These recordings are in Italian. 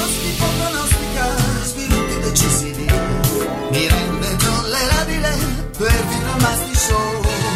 L'oroscopo pronostica sviluppi decisivi, mi rende tollerabile per vino Masti Show.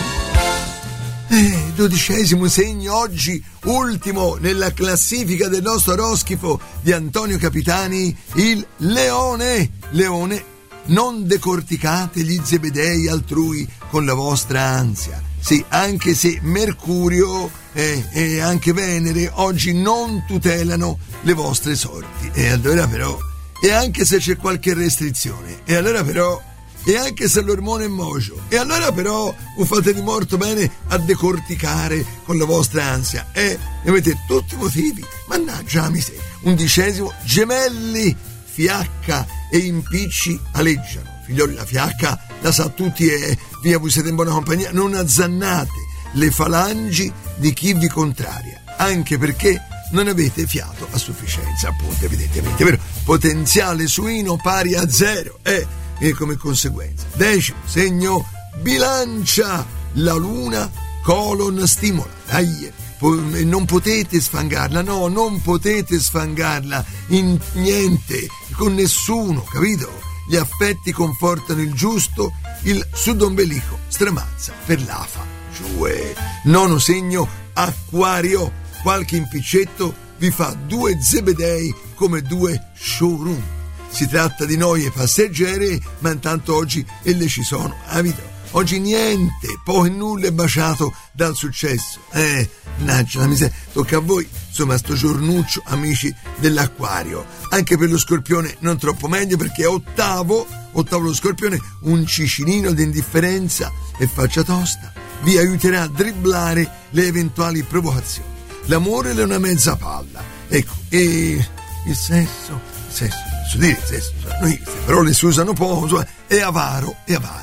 12° segno oggi, ultimo nella classifica del nostro oroscopo di Antonio Capitani, il Leone. Leone, non decorticate gli zebedei altrui con la vostra ansia. Sì, anche se Mercurio e anche Venere oggi non tutelano le vostre sorti. E allora però, e anche se c'è qualche restrizione, e allora però, e anche se l'ormone è mojo, e allora però fate di molto bene a decorticare con la vostra ansia. Ne avete tutti i motivi. Mannaggia la miseria. 11°, Gemelli, fiacca e impicci aleggiano. Figlioli, la fiacca la sa tutti e via, voi siete in buona compagnia. Non azzannate le falangi di chi vi contraria, anche perché non avete fiato a sufficienza, appunto, evidentemente, vero? Potenziale suino pari a 0 e come conseguenza. 10° segno, Bilancia, la luna colon stimola. Dai, non potete sfangarla, no, non potete sfangarla in niente, con nessuno, capito? Gli affetti confortano il giusto, il sudombelico stramazza per l'afa. Giue. 9° segno, Acquario, qualche impicetto vi fa 2 zebedei come 2 showroom. Si tratta di noie passeggere, ma intanto oggi le ci sono, capito? Oggi niente, poco e nulla è baciato dal successo. Mannaggia la miseria, tocca a voi. Insomma, sto giornuccio, amici dell'Acquario. Anche per lo Scorpione non troppo meglio, perché è ottavo lo Scorpione, un cicinino di indifferenza e faccia tosta vi aiuterà a dribblare le eventuali provocazioni. L'amore è una mezza palla, ecco, e il sesso, posso dire il sesso, noi queste parole si usano poco, è avaro,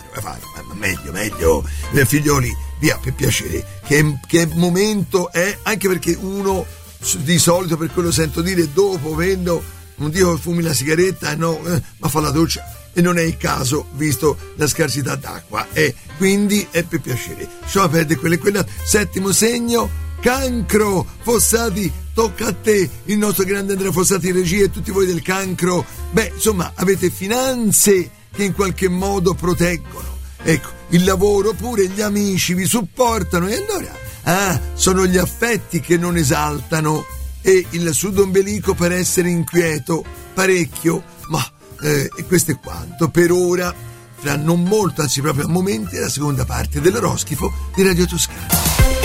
ma meglio, figlioli, via, per piacere, che momento è, anche perché uno di solito, per quello sento dire, dopo vendo, non dico fumi la sigaretta, no, ma fa la doccia, e non è il caso visto la scarsità d'acqua, e quindi è per piacere, lasciamo perdere quelle. 7° segno, Cancro, Fossati, tocca a te, il nostro grande Andrea Fossati in regia e tutti voi del Cancro. Insomma, avete finanze che in qualche modo proteggono, ecco, il lavoro pure, gli amici vi supportano, e allora sono gli affetti che non esaltano, e il sudombelico per essere inquieto parecchio, ma e questo è quanto per ora. Fra non molto, anzi proprio a momenti, la seconda parte dell'oroscopo di Radio Toscana.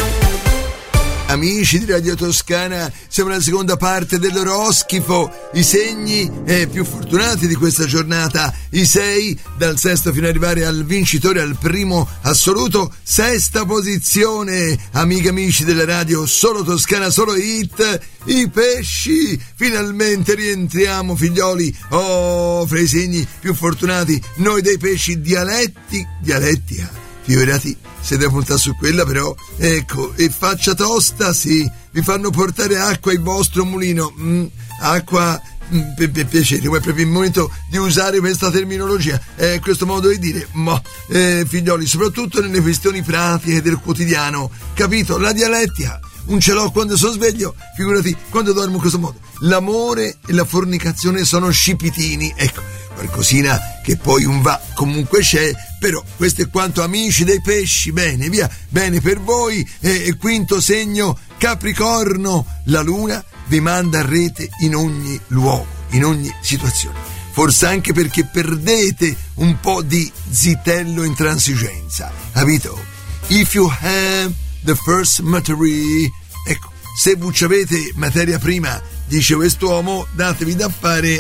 Amici di Radio Toscana, siamo alla seconda parte dell'oroscopo. I segni più fortunati di questa giornata, i 6, dal sesto fino ad arrivare al vincitore, al primo assoluto, 6ª posizione. Amici della radio, solo Toscana, solo hit, i pesci. Finalmente rientriamo, figlioli, fra i segni più fortunati, noi dei pesci. Dialetti, figurati, se devo puntare su quella, però, ecco, e faccia tosta, sì, vi fanno portare acqua il vostro mulino, acqua, per piacere, è proprio il momento di usare questa terminologia, questo modo di dire, ma figlioli, soprattutto nelle questioni pratiche del quotidiano, capito? La dialettica non ce l'ho quando sono sveglio, figurati quando dormo in questo modo. L'amore e la fornicazione sono scipitini, ecco, qualcosina che poi un va comunque c'è, però questo è quanto, amici dei pesci. Bene, via, bene per voi. E 5° segno, Capricorno, la luna vi manda a rete in ogni luogo, in ogni situazione, forse anche perché perdete un po' di zitello intransigenza, capito? If you have the first material, ecco, se voi avete materia prima, dice quest'uomo, datevi da fare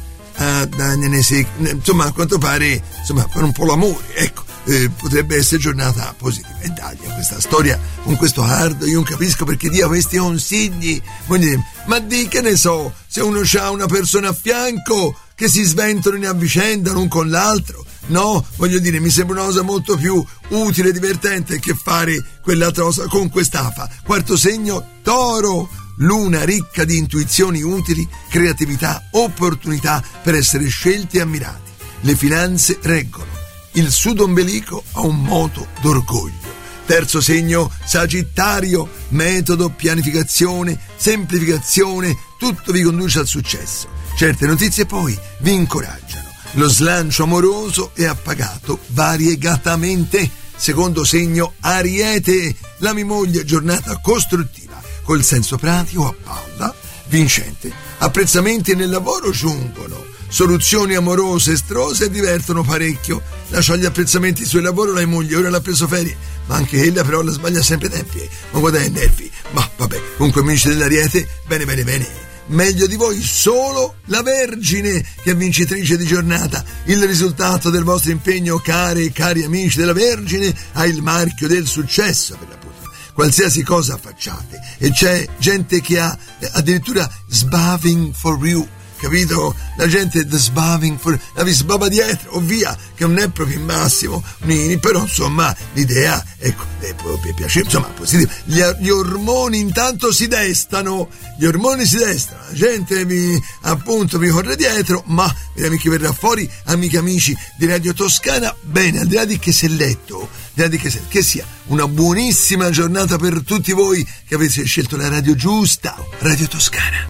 insomma, a quanto pare, insomma, per un po' l'amore, ecco, potrebbe essere giornata positiva. E dai, questa storia con questo hard, io non capisco perché dia questi consigli, ma di che ne so, se uno c'ha una persona a fianco che si sventolano a vicenda l'un con l'altro, no, voglio dire, mi sembra una cosa molto più utile e divertente che fare quell'altra cosa con quest'afa. 4° segno, Toro, luna ricca di intuizioni utili, creatività, opportunità per essere scelti e ammirati. Le finanze reggono, il sudombelico ha un moto d'orgoglio. 3° segno, Sagittario, metodo, pianificazione, semplificazione, tutto vi conduce al successo. Certe notizie poi vi incoraggiano. Lo slancio amoroso è appagato variegatamente. Secondo segno Ariete, la mia moglie giornata costruttiva, col senso pratico a palla, vincente. Apprezzamenti nel lavoro giungono. Soluzioni amorose estrose divertono parecchio. Lascia gli apprezzamenti sul lavoro la moglie, ora l'ha preso ferie, ma anche ella però la sbaglia sempre i tempi. Ma guarda i nervi. Ma vabbè, comunque amici dell'Ariete, bene. Meglio di voi solo la Vergine, che è vincitrice di giornata. Il risultato del vostro impegno, care e cari amici della Vergine, ha il marchio del successo per l'appunto. Qualsiasi cosa facciate, e c'è gente che ha addirittura sbaving for you, capito? La gente the sbaving for, la vi sbava dietro, o via, che non è proprio il massimo, però insomma l'idea è piacere, insomma positivo. Gli ormoni intanto si destano, la gente vi corre dietro, ma vediamo chi verrà fuori, amiche e amici di Radio Toscana. Bene, al di là di che si è letto, che sia una buonissima giornata per tutti voi che avete scelto la radio giusta, Radio Toscana.